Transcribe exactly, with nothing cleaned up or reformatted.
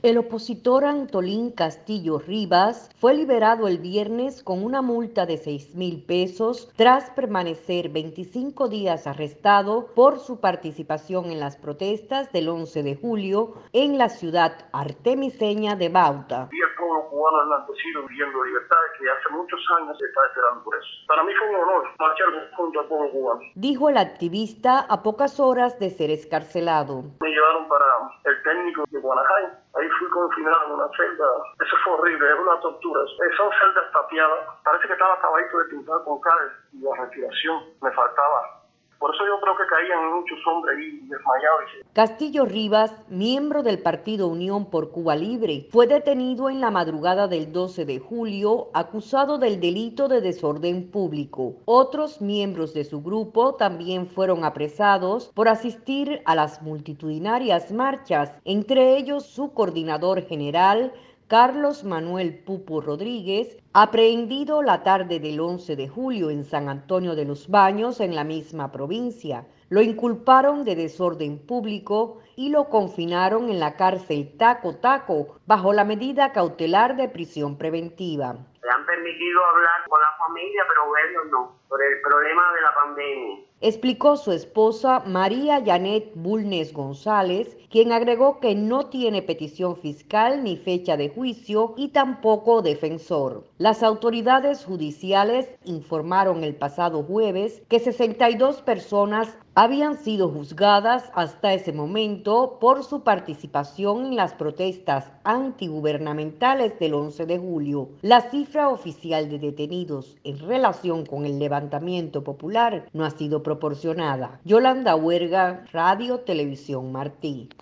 El opositor Antolín Castillo Rivas fue liberado el viernes con una multa de seis mil pesos tras permanecer veinticinco días arrestado por su participación en las protestas del once de julio en la ciudad artemiseña de Bauta. Y el pueblo cubano enaltecido viviendo libertad que hace muchos años se está esperando por eso. Para mí fue un honor marchar junto al pueblo cubano. Dijo el activista a pocas horas de ser escarcelado. Me llevaron para el técnico de Guanajay. Ahí fui confinado en una celda. Eso fue horrible, era una tortura. Son celdas tapiadas. Parece que estaba acabadito de pintar con cal y la respiración me faltaba. Por eso yo creo que caían muchos hombres ahí desmayados. Castillo Rivas, miembro del partido Unión por Cuba Libre, fue detenido en la madrugada del doce de julio, acusado del delito de desorden público. Otros miembros de su grupo también fueron apresados por asistir a las multitudinarias marchas, entre ellos su coordinador general, Carlos Manuel Pupo Rodríguez, aprehendido la tarde del once de julio en San Antonio de los Baños, en la misma provincia. Lo inculparon de desorden público y lo confinaron en la cárcel Taco Taco bajo la medida cautelar de prisión preventiva. Le han permitido hablar con la familia, pero verlos no, por el problema de la pandemia. Explicó su esposa María Janet Bulnes González, quien agregó que no tiene petición fiscal ni fecha de juicio y tampoco defensor. Las autoridades judiciales informaron el pasado jueves que sesenta y dos personas habían sido juzgadas hasta ese momento por su participación en las protestas antigubernamentales del once de julio. La cifra oficial de detenidos en relación con el levantamiento popular no ha sido proporcionada. Yolanda Huerga, Radio Televisión Martí.